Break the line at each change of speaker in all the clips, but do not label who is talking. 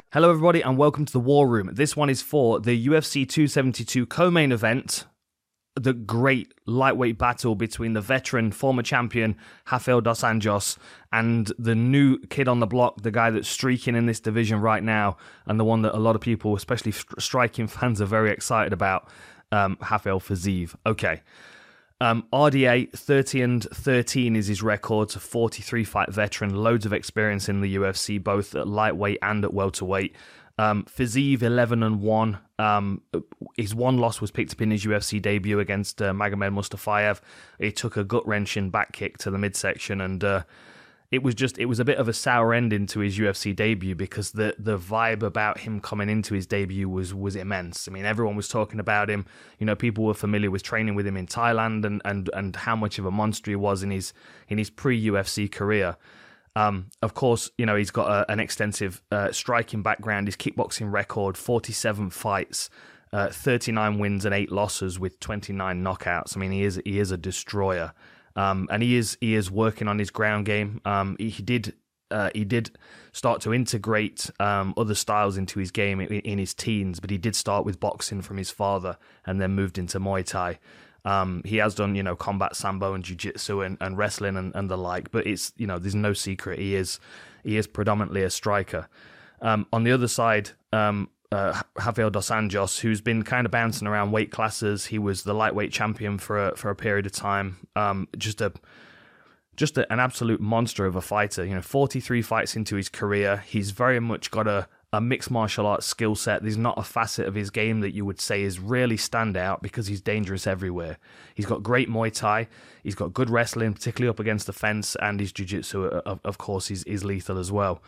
Hello everybody and welcome to the War Room. This one is for the UFC 272 co-main event, the great lightweight battle between the veteran former champion Rafael dos Anjos and the new kid on the block, the guy that's streaking in this division right now, and the one that a lot of people, especially striking fans, are very excited about, Rafael Fiziev. Okay. RDA 30-13 is his record. It's a 43-fight veteran, loads of experience in the UFC, both at lightweight and at welterweight. Fiziev 11-1. His one loss was picked up in his UFC debut against Magomed Mustafayev. He took a gut-wrenching back kick to the midsection, and it was a bit of a sour ending to his UFC debut because the vibe about him coming into his debut was immense. I mean, everyone was talking about him. You know, people were familiar with training with him in Thailand and how much of a monster he was in his pre-UFC career. Of course, you know, he's got an extensive striking background. His kickboxing record, 47 fights, 39 wins and 8 losses with 29 knockouts. I mean, he is a destroyer. And he is working on his ground game. He did start to integrate other styles into his game in his teens, but he did start with boxing from his father and then moved into Muay Thai. He has done, you know, combat sambo and jiu-jitsu and wrestling and the like, but it's, you know, there's no secret he is predominantly a striker. On the other side, Rafael dos Anjos, who's been kind of bouncing around weight classes. He was the lightweight champion for a period of time. Just an absolute monster of a fighter. You know, 43 fights into his career. He's very much got a mixed martial arts skill set. There's not a facet of his game that you would say is really stand out because he's dangerous everywhere. He's got great Muay Thai. He's got good wrestling, particularly up against the fence, and his jiu-jitsu, of course, is lethal as well.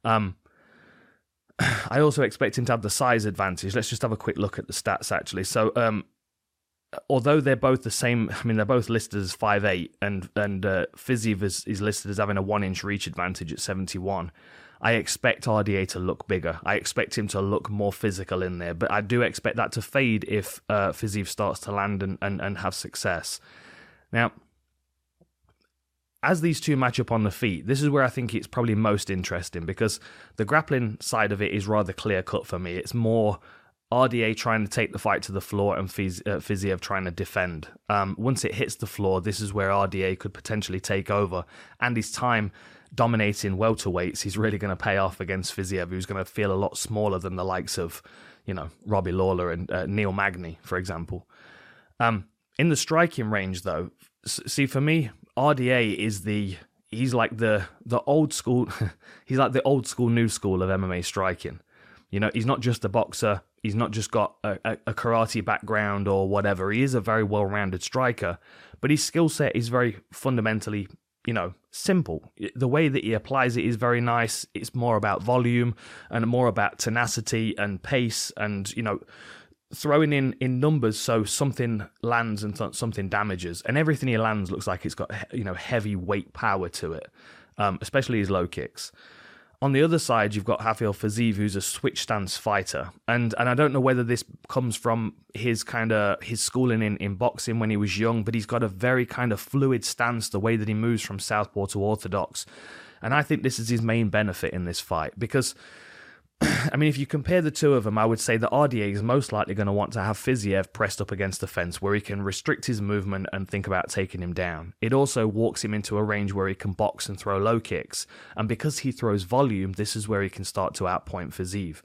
I also expect him to have the size advantage. Let's just have a quick look at the stats, actually. So, although they're both the same, I mean, they're both listed as 5'8", and Fiziev is listed as having a 1-inch reach advantage at 71. I expect RDA to look bigger. I expect him to look more physical in there, but I do expect that to fade if Fiziev starts to land and have success. Now, as these two match up on the feet, this is where I think it's probably most interesting because the grappling side of it is rather clear-cut for me. It's more RDA trying to take the fight to the floor and Fiziev trying to defend. Once it hits the floor, this is where RDA could potentially take over, and his time dominating welterweights, he's really going to pay off against Fiziev, who's going to feel a lot smaller than the likes of, you know, Robbie Lawler and Neil Magny, for example. In the striking range, though, see, for me, RDA he's like the old school, he's like the old school, new school of MMA striking. You know, he's not just a boxer, he's not just got a karate background or whatever. He is a very well-rounded striker, but his skill set is very fundamentally, you know, simple. The way that he applies it is very nice. It's more about volume and more about tenacity and pace and, you know, throwing in numbers so something lands and something damages, and everything he lands looks like it's got, you know, heavy weight power to it, especially his low kicks. On the other side, you've got Rafael Fiziev, who's a switch stance fighter, and I don't know whether this comes from his schooling in boxing when he was young, but he's got a very kind of fluid stance, the way that he moves from southpaw to orthodox, and I think this is his main benefit in this fight because, I mean, if you compare the two of them, I would say that RDA is most likely going to want to have Fiziev pressed up against the fence where he can restrict his movement and think about taking him down. It also walks him into a range where he can box and throw low kicks, and because he throws volume, this is where he can start to outpoint Fiziev.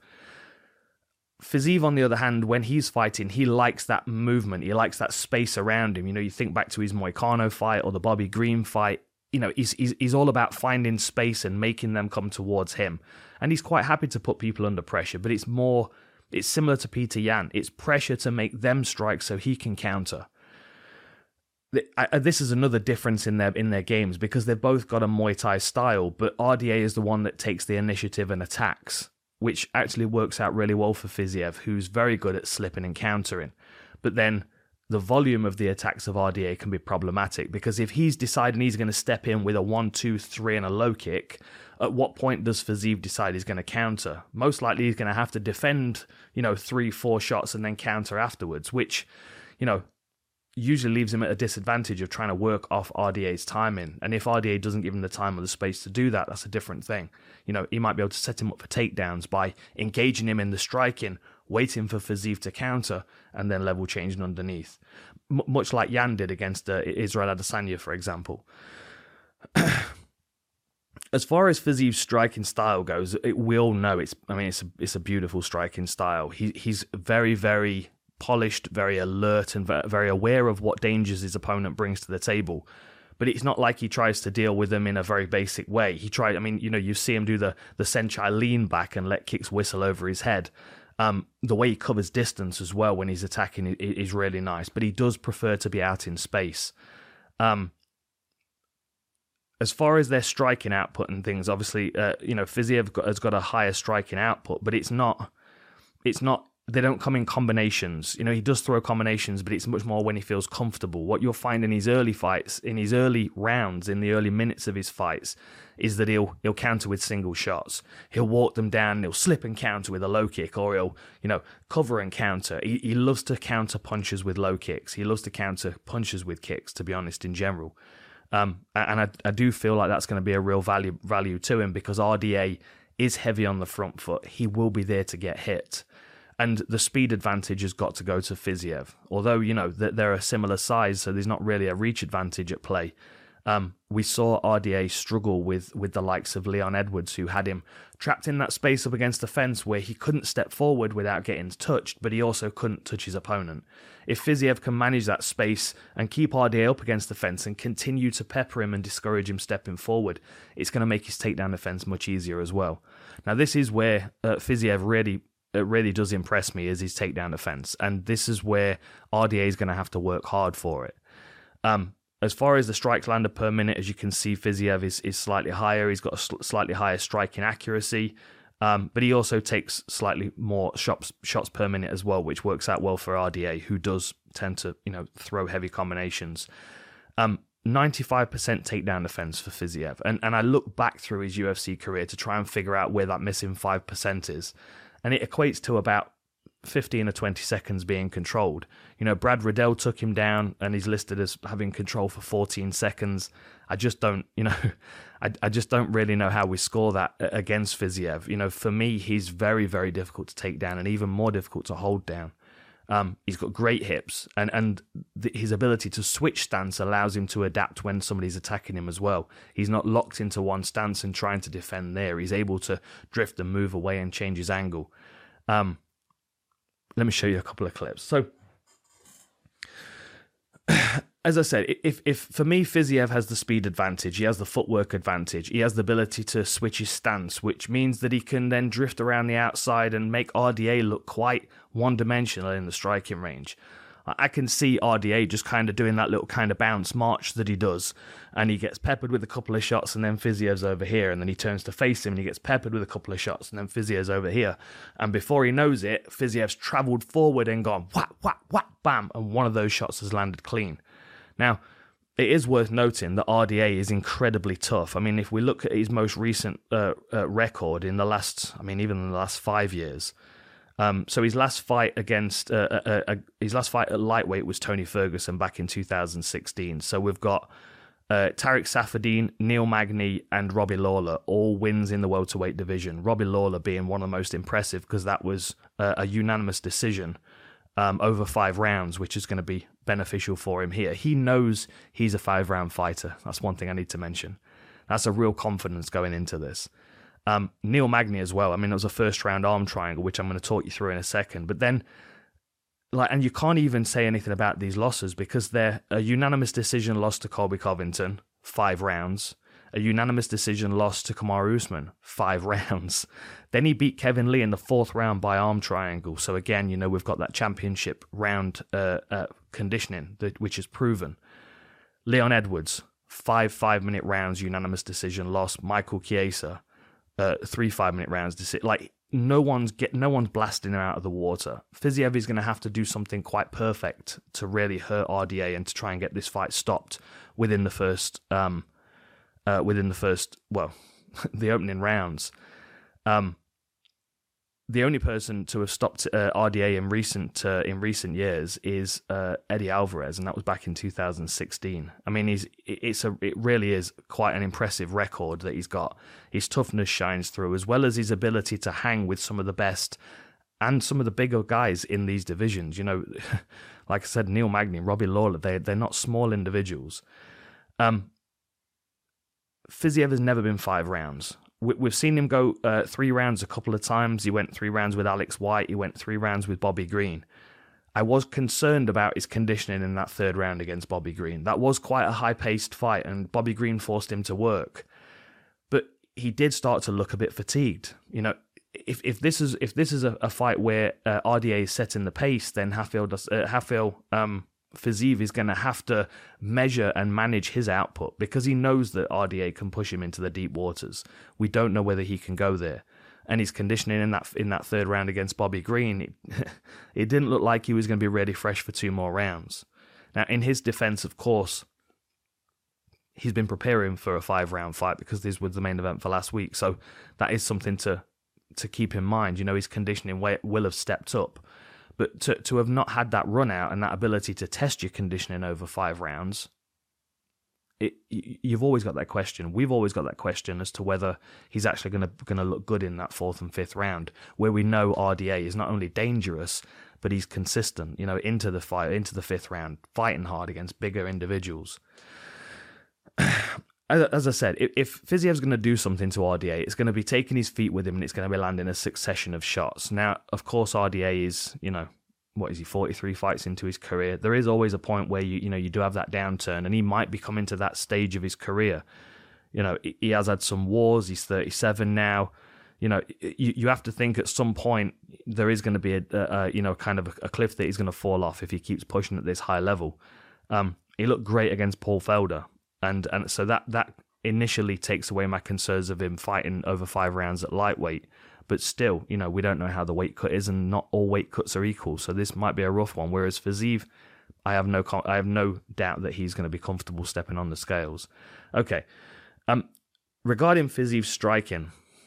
Fiziev, on the other hand, when he's fighting, he likes that movement, he likes that space around him. You know, you think back to his Moicano fight or the Bobby Green fight. You know, he's all about finding space and making them come towards him. And he's quite happy to put people under pressure, but it's similar to Peter Yan. It's pressure to make them strike so he can counter. This is another difference in their games because they've both got a Muay Thai style, but RDA is the one that takes the initiative and attacks, which actually works out really well for Fiziev, who's very good at slipping and countering. But then the volume of the attacks of RDA can be problematic because if he's deciding he's going to step in with a 1, 2, 3 and a low kick, at what point does Fiziev decide he's going to counter? Most likely he's going to have to defend, 3, 4 shots and then counter afterwards, which, usually leaves him at a disadvantage of trying to work off RDA's timing. And if RDA doesn't give him the time or the space to do that, that's a different thing. You know, he might be able to set him up for takedowns by engaging him in the striking, waiting for Fiziev to counter, and then level changing underneath. Much like Yan did against Israel Adesanya, for example. As far as Fiziev's striking style goes, we all know it's a beautiful striking style. He's very, very polished, very alert, and very aware of what dangers his opponent brings to the table. But it's not like he tries to deal with them in a very basic way. You see him do the Senchai lean back and let kicks whistle over his head. The way he covers distance as well when he's attacking is really nice, but he does prefer to be out in space. As far as their striking output and things, obviously, Fiziev has got a higher striking output, but it's not. They don't come in combinations. You know, he does throw combinations, but it's much more when he feels comfortable. What you'll find in his early fights, in his early rounds, in the early minutes of his fights, is that he'll counter with single shots. He'll walk them down, he'll slip and counter with a low kick, or he'll, cover and counter. He loves to counter punches with low kicks. He loves to counter punches with kicks, to be honest, in general. And I do feel like that's going to be a real value to him, because RDA is heavy on the front foot. He will be there to get hit. And the speed advantage has got to go to Fiziev. Although, they're a similar size, so there's not really a reach advantage at play. We saw RDA struggle with the likes of Leon Edwards, who had him trapped in that space up against the fence where he couldn't step forward without getting touched, but he also couldn't touch his opponent. If Fiziev can manage that space and keep RDA up against the fence and continue to pepper him and discourage him stepping forward, it's going to make his takedown defense much easier as well. Now, this is where Fiziev really does impress me, is his takedown defense, and this is where RDA is going to have to work hard for it. As far as the strikes landed per minute, as you can see, Fiziev is slightly higher. He's got a slightly higher striking accuracy, but he also takes slightly more shots per minute as well, which works out well for RDA, who does tend to throw heavy combinations. 95% takedown defense for Fiziev, and I look back through his UFC career to try and figure out where that missing 5% is, and it equates to about 15 or 20 seconds being controlled. Brad Riddell took him down and he's listed as having control for 14 seconds. I just don't really know how we score that against Fiziev. For me, he's very, very difficult to take down and even more difficult to hold down. He's got great hips, and his ability to switch stance allows him to adapt when somebody's attacking him as well. He's not locked into one stance and trying to defend there. He's able to drift and move away and change his angle. Let me show you a couple of clips. So, as I said, if for me, Fiziev has the speed advantage, he has the footwork advantage, he has the ability to switch his stance, which means that he can then drift around the outside and make RDA look quite one-dimensional in the striking range. I can see RDA just kind of doing that little kind of bounce march that he does, and he gets peppered with a couple of shots, and then Fiziev's over here, and then he turns to face him, and he gets peppered with a couple of shots, and then Fiziev's over here, and before he knows it, Fiziev's travelled forward and gone whack, whack, whack, bam, and one of those shots has landed clean. Now, it is worth noting that RDA is incredibly tough. I mean, if we look at his most recent record in the last, even in the last 5 years. So his last fight at lightweight was Tony Ferguson back in 2016. So we've got Tariq Saffiedine, Neil Magny, and Robbie Lawler, all wins in the welterweight division. Robbie Lawler being one of the most impressive because that was a unanimous decision over 5 rounds, which is going to be beneficial for him here. He knows he's a 5-round fighter. That's one thing I need to mention. That's a real confidence going into this. Neil Magny as well. It was a first-round arm triangle, which I'm going to talk you through in a second. But then, and you can't even say anything about these losses because they're a unanimous decision loss to Colby Covington, 5 rounds. A unanimous decision loss to Kamaru Usman, 5 rounds. Then he beat Kevin Lee in the 4th round by arm triangle. So again, we've got that championship round conditioning, which is proven. Leon Edwards, 5 5-minute rounds, unanimous decision loss. Michael Chiesa, 3 5-minute rounds. No one's blasting him out of the water. Fiziev is going to have to do something quite perfect to really hurt RDA and to try and get this fight stopped within the first, the opening rounds. The only person to have stopped RDA in recent years is Eddie Alvarez, and that was back in 2016. I mean, it really is quite an impressive record that he's got. His toughness shines through, as well as his ability to hang with some of the best and some of the bigger guys in these divisions. You know, like I said, Neil Magny, Robbie Lawler, they're not small individuals. Fiziev has never been 5 rounds. We've seen him go 3 rounds a couple of times. He went 3 rounds with Alex White. He went 3 rounds with Bobby Green. I was concerned about his conditioning in that 3rd round against Bobby Green. That was quite a high-paced fight, and Bobby Green forced him to work. But he did start to look a bit fatigued. You know, if this is a fight where RDA is setting the pace, then Fiziev is going to have to measure and manage his output, because he knows that RDA can push him into the deep waters. We don't know whether he can go there. And his conditioning in that 3rd round against Bobby Green, it didn't look like he was going to be ready fresh for 2 more rounds. Now, in his defense, of course, he's been preparing for a 5-round fight, because this was the main event for last week. So that is something to keep in mind. You know, his conditioning will have stepped up. But to have not had that run out and that ability to test your conditioning over 5 rounds, you've always got that question. We've always got that question as to whether he's actually going to look good in that 4th and 5th round, where we know RDA is not only dangerous, but he's consistent. You know, into the 5th round, fighting hard against bigger individuals. As I said, if Fiziev's going to do something to RDA, it's going to be taking his feet with him, and it's going to be landing a succession of shots. Now, of course, RDA is, you know, what is he, 43 fights into his career. There is always a point where you do have that downturn, and he might be coming to that stage of his career. You know, he has had some wars. He's 37 now. You know, you have to think at some point there is going to be kind of a cliff that he's going to fall off if he keeps pushing at this high level. He looked great against Paul Felder. And so that initially takes away my concerns of him fighting over 5 rounds at lightweight. But still, you know, we don't know how the weight cut is, and not all weight cuts are equal. So this might be a rough one. Whereas Fiziev, I have no doubt that he's going to be comfortable stepping on the scales. Okay. Regarding Fiziev's striking,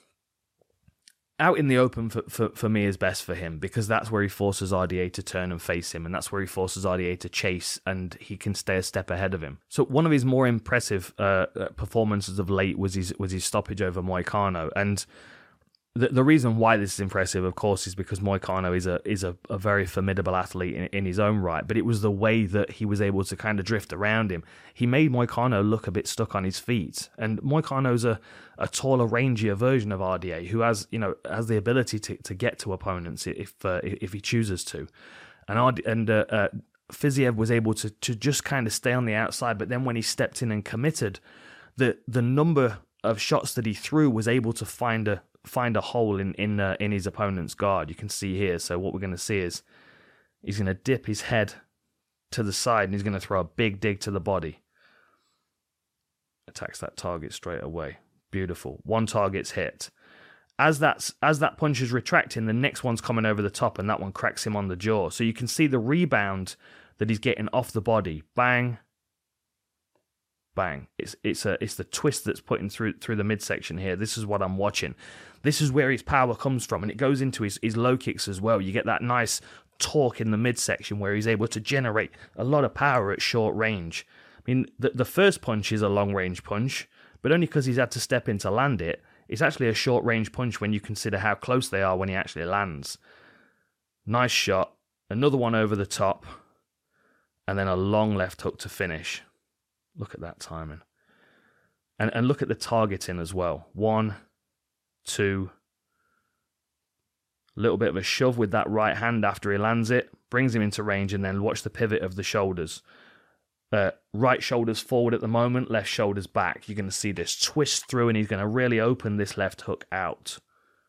out in the open for me is best for him, because that's where he forces RDA to turn and face him, and that's where he forces RDA to chase, and he can stay a step ahead of him. So one of his more impressive performances of late was his stoppage over Moicano, and the reason why this is impressive, of course, is because Moicano is a very formidable athlete in his own right, but it was the way that he was able to kind of drift around him. He made Moicano look a bit stuck on his feet, and Moicano's a taller, rangier version of RDA who has the ability to get to opponents if he chooses to, and Fiziev was able to just kind of stay on the outside, but then when he stepped in and committed, the number of shots that he threw was able to find a hole in his opponent's guard. You can see here. So what we're going to see is he's going to dip his head to the side, and he's going to throw a big dig to the body. Attacks that target straight away. Beautiful. One target's hit. As that punch is retracting, the next one's coming over the top, and that one cracks him on the jaw. So you can see the rebound that he's getting off the body. Bang. Bang. It's the twist that's putting through the midsection here. This is what I'm watching. This is where his power comes from, and it goes into his low kicks as well. You get that nice torque in the midsection where he's able to generate a lot of power at short range. I mean, the first punch is a long-range punch, but only because he's had to step in to land it. It's actually a short-range punch when you consider how close they are when he actually lands. Nice shot. Another one over the top, and then a long left hook to finish. Look at that timing. And look at the targeting as well. 1, 2. A little bit of a shove with that right hand after he lands it. Brings him into range, and then watch the pivot of the shoulders. Right shoulders forward at the moment, left shoulders back. You're going to see this twist through, and he's going to really open this left hook out.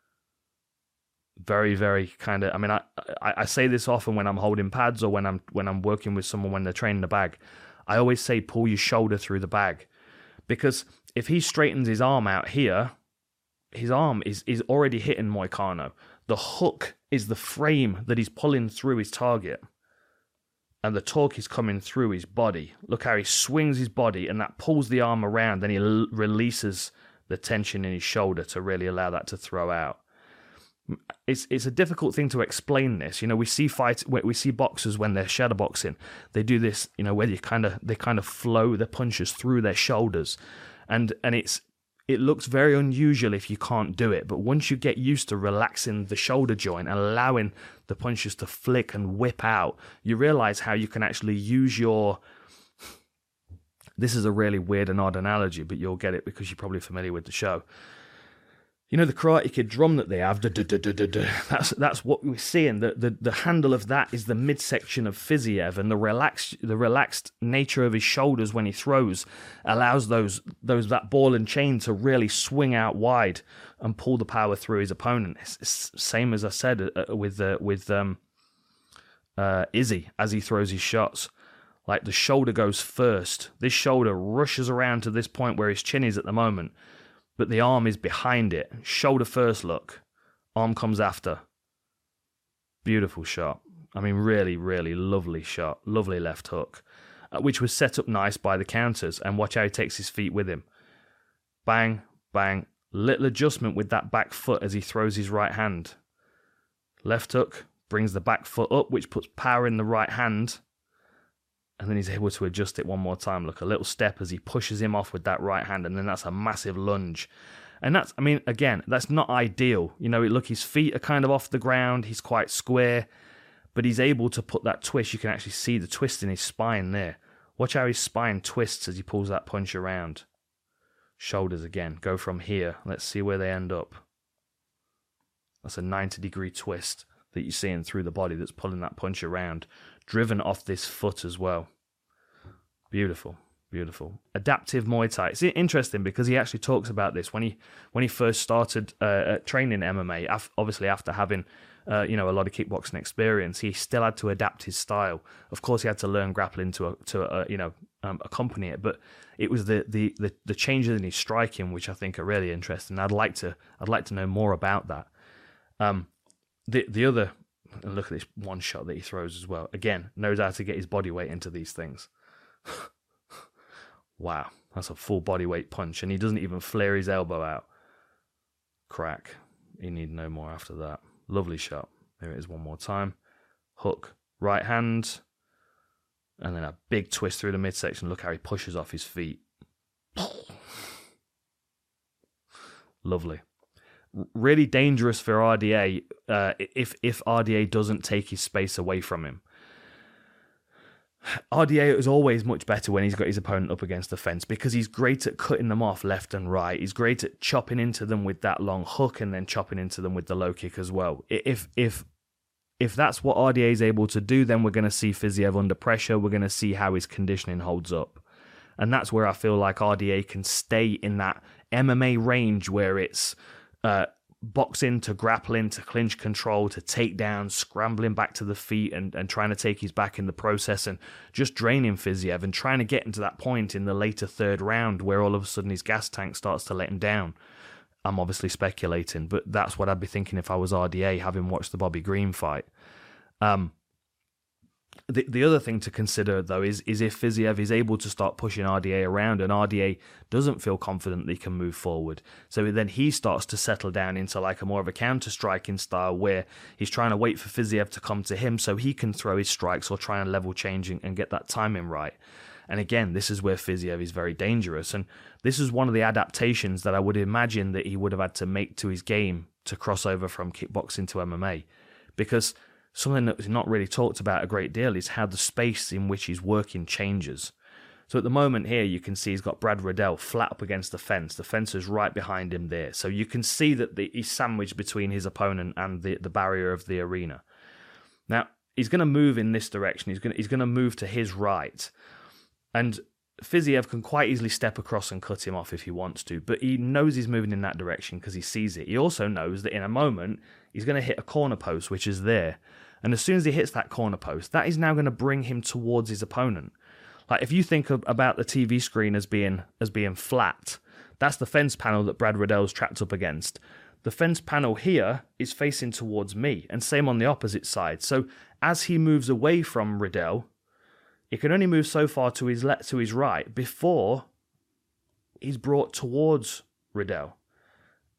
Very, very kind of... I mean, I say this often when I'm holding pads or when I'm working with someone when they're training the bag. I always say pull your shoulder through the bag, because if he straightens his arm out here, his arm is already hitting Moicano. The hook is the frame that he's pulling through his target, and the torque is coming through his body. Look how he swings his body, and that pulls the arm around, and he releases the tension in his shoulder to really allow that to throw out. it's a difficult thing to explain this. We see boxers when they're shadowboxing, they do this, where they kind of flow the punches through their shoulders, and it looks very unusual if you can't do it. But once you get used to relaxing the shoulder joint and allowing the punches to flick and whip out, you realize how you can actually use your... This is a really weird and odd analogy, but you'll get it because you're probably familiar with the show. The Karate Kid drum that they have, that's what we're seeing. The handle of that is the midsection of Fiziev, and the relaxed nature of his shoulders when he throws allows that ball and chain to really swing out wide and pull the power through his opponent. It's same as I said with Izzy as he throws his shots. Like, the shoulder goes first. This shoulder rushes around to this point where his chin is at the moment, but the arm is behind it. Shoulder first look. Arm comes after. Beautiful shot. I mean, really, really lovely shot. Lovely left hook, which was set up nice by the counters. And watch how he takes his feet with him. Bang, bang. Little adjustment with that back foot as he throws his right hand. Left hook brings the back foot up, which puts power in the right hand. And then he's able to adjust it one more time. Look, a little step as he pushes him off with that right hand, and then that's a massive lunge. And that's, I mean, again, that's not ideal. Look, his feet are kind of off the ground. He's quite square, but he's able to put that twist. You can actually see the twist in his spine there. Watch how his spine twists as he pulls that punch around. Shoulders again. Go from here. Let's see where they end up. That's a 90-degree twist that you're seeing through the body that's pulling that punch around, driven off this foot as well. Beautiful, beautiful. Adaptive Muay Thai. It's interesting because he actually talks about this when he first started training MMA. Obviously, after having a lot of kickboxing experience, he still had to adapt his style. Of course, he had to learn grappling to accompany it. But it was the changes in his striking which I think are really interesting. I'd like to know more about that. The other, and look at this one shot that he throws as well. Again, knows how to get his body weight into these things. Wow, that's a full body weight punch, and he doesn't even flare his elbow out. Crack. You need no more after that. Lovely shot. There it is one more time. Hook, right hand, and then a big twist through the midsection. Look how he pushes off his feet. Lovely. Really dangerous for RDA if RDA doesn't take his space away from him. RDA is always much better when he's got his opponent up against the fence because he's great at cutting them off left and right. He's great at chopping into them with that long hook and then chopping into them with the low kick as well. If that's what RDA is able to do, then we're going to see Fiziev under pressure. We're going to see how his conditioning holds up. And that's where I feel like RDA can stay in that MMA range where it's boxing to grappling to clinch control to takedown, scrambling back to the feet and trying to take his back in the process and just draining Fiziev and trying to get into that point in the later third round where all of a sudden his gas tank starts to let him down. I'm obviously speculating, but that's what I'd be thinking if I was RDA, having watched the Bobby Green fight. The other thing to consider, though, is if Fiziev is able to start pushing RDA around and RDA doesn't feel confident that he can move forward. So then he starts to settle down into like a more of a counter-striking style where he's trying to wait for Fiziev to come to him so he can throw his strikes or try and level change and get that timing right. And again, this is where Fiziev is very dangerous. And this is one of the adaptations that I would imagine that he would have had to make to his game to cross over from kickboxing to MMA. Because something that's not really talked about a great deal is how the space in which he's working changes. So at the moment here, you can see he's got Brad Riddell flat up against the fence. The fence is right behind him there. So you can see that he's sandwiched between his opponent and the barrier of the arena. Now, he's going to move in this direction. He's going to move to his right. And Fiziev can quite easily step across and cut him off if he wants to, but he knows he's moving in that direction because he sees it. He also knows that in a moment, he's going to hit a corner post, which is there. And as soon as he hits that corner post, that is now going to bring him towards his opponent. Like if you think about the TV screen as being flat, that's the fence panel that Brad Riddell's trapped up against. The fence panel here is facing towards me, and same on the opposite side. So as he moves away from Riddell, he can only move so far to his right before he's brought towards Riddell.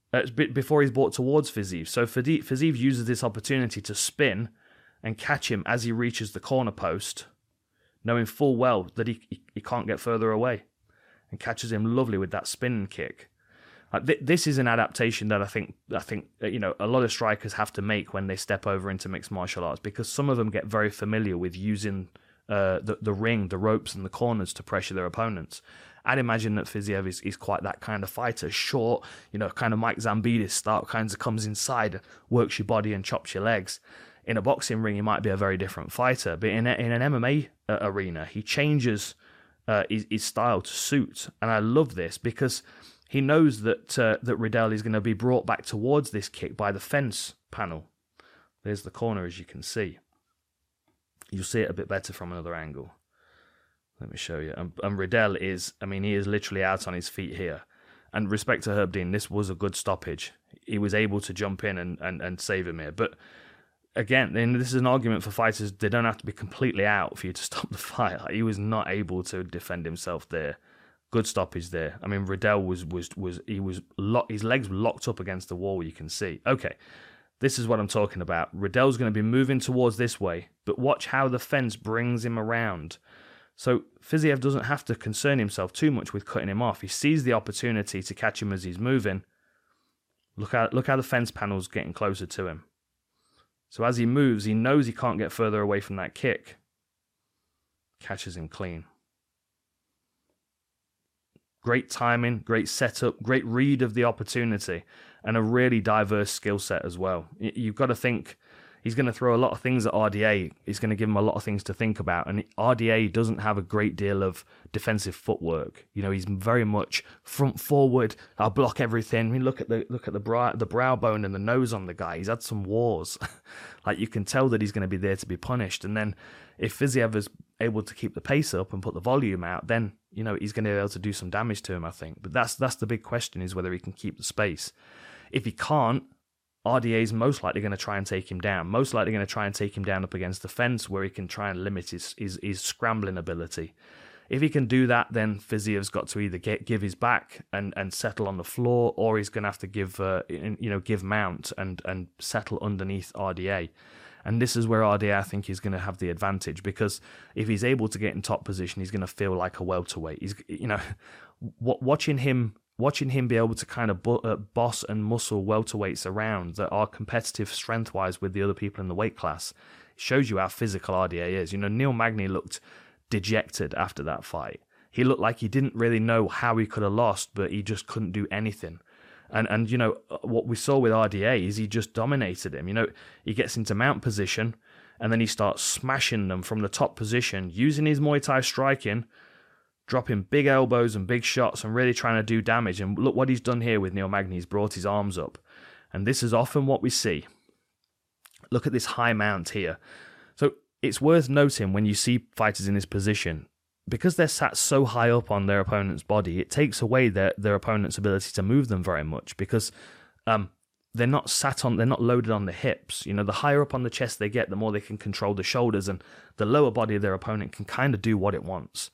before he's brought towards Fiziev. So Fiziev uses this opportunity to spin and catch him as he reaches the corner post, knowing full well that he can't get further away, and catches him lovely with that spin kick. This is an adaptation that I think a lot of strikers have to make when they step over into mixed martial arts, because some of them get very familiar with using the ring, the ropes, and the corners to pressure their opponents. I'd imagine that Fiziev is quite that kind of fighter, short, kind of Mike Zambidis style, kind of comes inside, works your body and chops your legs. In a boxing ring, he might be a very different fighter, but in an MMA arena, he changes his style to suit, and I love this because he knows that Riddell is going to be brought back towards this kick by the fence panel. There's the corner, as you can see. You'll see it a bit better from another angle. Let me show you. And Riddell is literally out on his feet here. And respect to Herb Dean, this was a good stoppage. He was able to jump in and save him here. But again, this is an argument for fighters. They don't have to be completely out for you to stop the fight. He was not able to defend himself there. Good stoppage there. Riddell his legs were locked up against the wall, you can see. Okay, this is what I'm talking about. Riddell's going to be moving towards this way, but watch how the fence brings him around. So Fiziev doesn't have to concern himself too much with cutting him off. He sees the opportunity to catch him as he's moving. Look how the fence panel's getting closer to him. So as he moves, he knows he can't get further away from that kick. Catches him clean. Great timing, great setup, great read of the opportunity, and a really diverse skill set as well. You've got to think he's going to throw a lot of things at RDA. He's going to give him a lot of things to think about, and RDA doesn't have a great deal of defensive footwork. He's very much front forward. I'll block everything. Look at the brow bone and the nose on the guy. He's had some wars. You can tell that he's going to be there to be punished. And then if Fiziev is able to keep the pace up and put the volume out, then he's going to be able to do some damage to him, I think. But that's the big question, is whether he can keep the space. If he can't, RDA is most likely going to try and take him down. Most likely going to try and take him down up against the fence, where he can try and limit his scrambling ability. If he can do that, then Fiziev's got to either give his back and settle on the floor, or he's going to have to give mount and settle underneath RDA. And this is where RDA, I think, is going to have the advantage, because if he's able to get in top position, he's going to feel like a welterweight. Watching him be able to kind of boss and muscle welterweights around that are competitive strength-wise with the other people in the weight class shows you how physical RDA is. Neil Magny looked dejected after that fight. He looked like he didn't really know how he could have lost, but he just couldn't do anything. And what we saw with RDA is he just dominated him. He gets into mount position, and then he starts smashing them from the top position, using his Muay Thai striking, dropping big elbows and big shots and really trying to do damage. And look what he's done here with Neil Magny. He's brought his arms up. And this is often what we see. Look at this high mount here. So it's worth noting when you see fighters in this position, because they're sat so high up on their opponent's body, it takes away their opponent's ability to move them very much, because they're not loaded on the hips. The higher up on the chest they get, the more they can control the shoulders, and the lower body of their opponent can kind of do what it wants.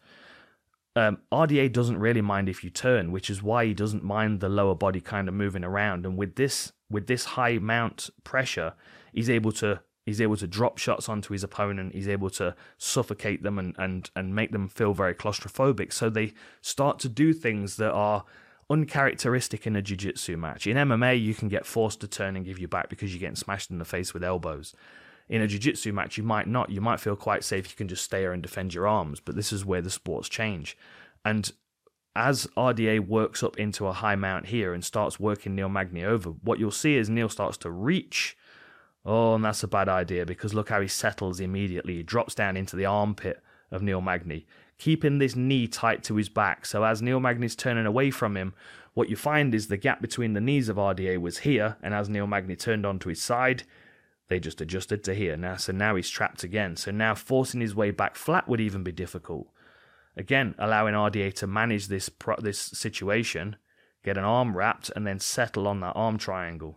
RDA doesn't really mind if you turn, which is why he doesn't mind the lower body kind of moving around. And with this high mount pressure, he's able to drop shots onto his opponent. He's able to suffocate them and make them feel very claustrophobic. So they start to do things that are uncharacteristic in a jiu-jitsu match. In MMA, you can get forced to turn and give you back because you're getting smashed in the face with elbows. In a jiu-jitsu match, you might not. You might feel quite safe. You can just stay there and defend your arms. But this is where the sports change. And as RDA works up into a high mount here and starts working Neil Magny over, what you'll see is Neil starts to reach. Oh, and that's a bad idea, because look how he settles immediately. He drops down into the armpit of Neil Magny, keeping this knee tight to his back. So as Neil Magny's turning away from him, what you find is the gap between the knees of RDA was here, and as Neil Magny turned onto his side, they just adjusted to here. So now he's trapped again. So now forcing his way back flat would even be difficult. Again, allowing RDA to manage this situation, get an arm wrapped, and then settle on that arm triangle.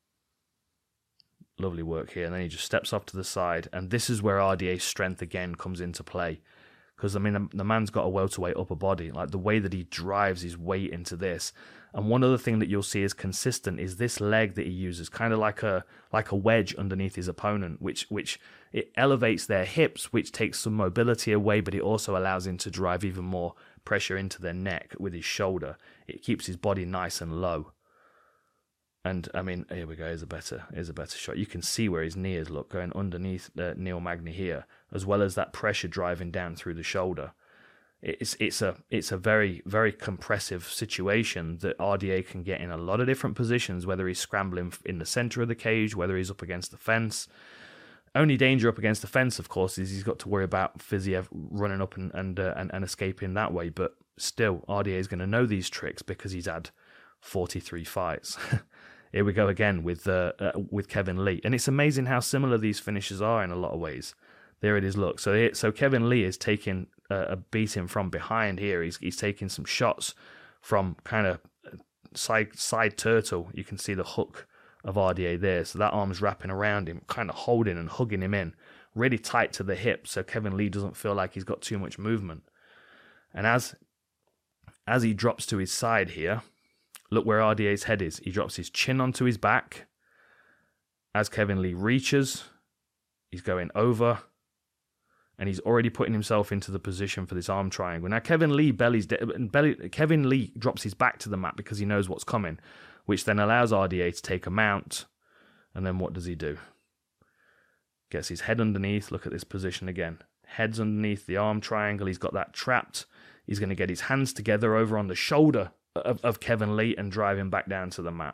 Lovely work here. And then he just steps off to the side. And this is where RDA's strength again comes into play. because I mean the man's got a welterweight upper body. Like the way that he drives his weight into this. And one other thing that you'll see is consistent is this leg that he uses, kind of like a wedge underneath his opponent, which it elevates their hips, which takes some mobility away, but it also allows him to drive even more pressure into their neck with his shoulder. It keeps his body nice and low. And I mean, here we go. Here's a better shot. You can see where his knee is, look, going underneath Neil Magny here, as well as that pressure driving down through the shoulder. It's a very, very compressive situation that RDA can get in a lot of different positions, whether he's scrambling in the center of the cage, whether he's up against the fence. Only danger up against the fence, of course, is he's got to worry about Fiziev running up and escaping that way. But still, RDA is going to know these tricks because he's had 43 fights. Here we go again with Kevin Lee, and it's amazing how similar these finishes are in a lot of ways. There it is. Look, so Kevin Lee is taking a beating from behind here. He's taking some shots from kind of side turtle. You can see the hook of RDA there. So that arm's wrapping around him, kind of holding and hugging him in, really tight to the hip, so Kevin Lee doesn't feel like he's got too much movement. And as he drops to his side here, look where RDA's head is. He drops his chin onto his back. As Kevin Lee reaches, he's going over, and he's already putting himself into the position for this arm triangle. Now, Kevin Lee drops his back to the mat because he knows what's coming, which then allows RDA to take a mount. And then what does he do? Gets his head underneath. Look at this position again. Head's underneath the arm triangle. He's got that trapped. He's going to get his hands together over on the shoulder of Kevin Lee and drive him back down to the mat.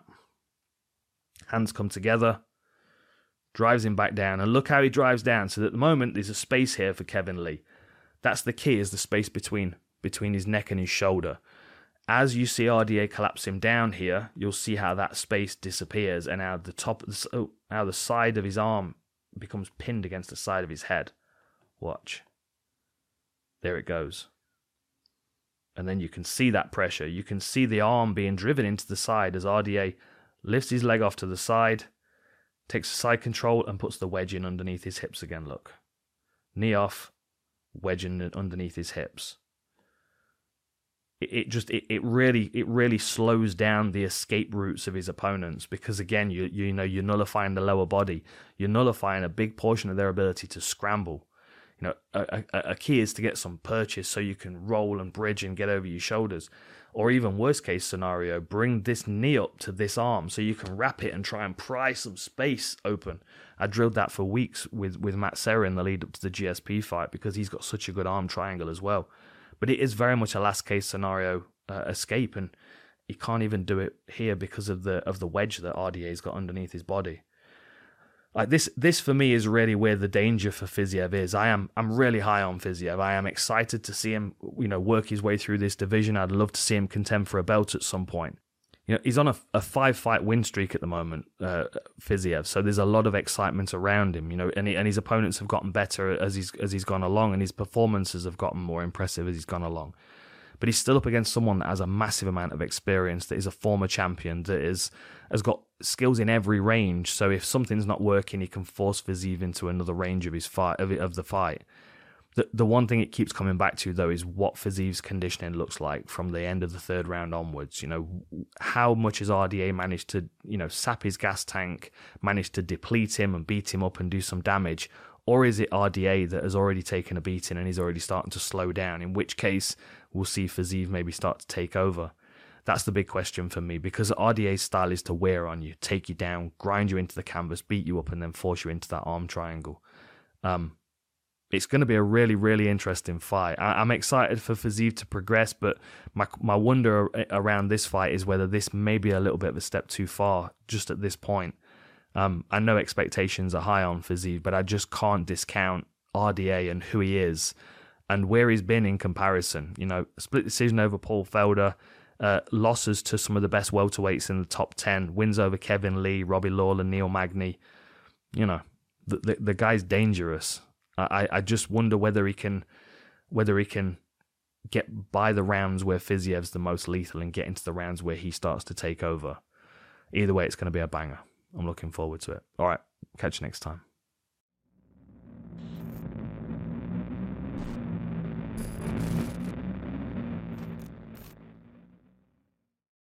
Hands come together. Drives him back down, and look how he drives down. So at the moment, there's a space here for Kevin Lee. That's the key, is the space between his neck and his shoulder. As you see RDA collapse him down here, you'll see how that space disappears, and how the side of his arm becomes pinned against the side of his head. Watch. There it goes. And then you can see that pressure. You can see the arm being driven into the side as RDA lifts his leg off to the side, takes side control and puts the wedge in underneath his hips again, look. Knee off, wedge in underneath his hips. It really slows down the escape routes of his opponents, because again, you're nullifying the lower body. You're nullifying a big portion of their ability to scramble. You know, a key is to get some purchase so you can roll and bridge and get over your shoulders. Or even worst case scenario, bring this knee up to this arm so you can wrap it and try and pry some space open. I drilled that for weeks with Matt Serra in the lead up to the GSP fight because he's got such a good arm triangle as well. But it is very much a last case scenario escape, and he can't even do it here because of the wedge that RDA's got underneath his body. Like this for me is really where the danger for Fiziev is. I'm really high on Fiziev. I am excited to see him, work his way through this division. I'd love to see him contend for a belt at some point. He's on a 5-fight win streak at the moment, Fiziev. So there's a lot of excitement around him. And his opponents have gotten better as he's gone along, and his performances have gotten more impressive as he's gone along. But he's still up against someone that has a massive amount of experience, that is a former champion, that has got skills in every range. So if something's not working, he can force Fiziev into another range of his fight of the fight. The one thing it keeps coming back to, though, is what Fiziev's conditioning looks like from the end of the third round onwards. How much has RDA managed to, sap his gas tank, managed to deplete him and beat him up and do some damage? Or is it RDA that has already taken a beating and he's already starting to slow down, in which case we'll see Fiziev maybe start to take over? That's the big question for me, because RDA's style is to wear on you, take you down, grind you into the canvas, beat you up, and then force you into that arm triangle. It's going to be a really, really interesting fight. I'm excited for Fiziev to progress, but my wonder around this fight is whether this may be a little bit of a step too far just at this point. I know expectations are high on Fiziev, but I just can't discount RDA and who he is and where he's been in comparison. Split decision over Paul Felder, losses to some of the best welterweights in the top 10, wins over Kevin Lee, Robbie Lawler, Neil Magny. The guy's dangerous. I just wonder whether he can get by the rounds where Fiziev's the most lethal and get into the rounds where he starts to take over. Either way, it's going to be a banger. I'm looking forward to it. All right, catch you next time.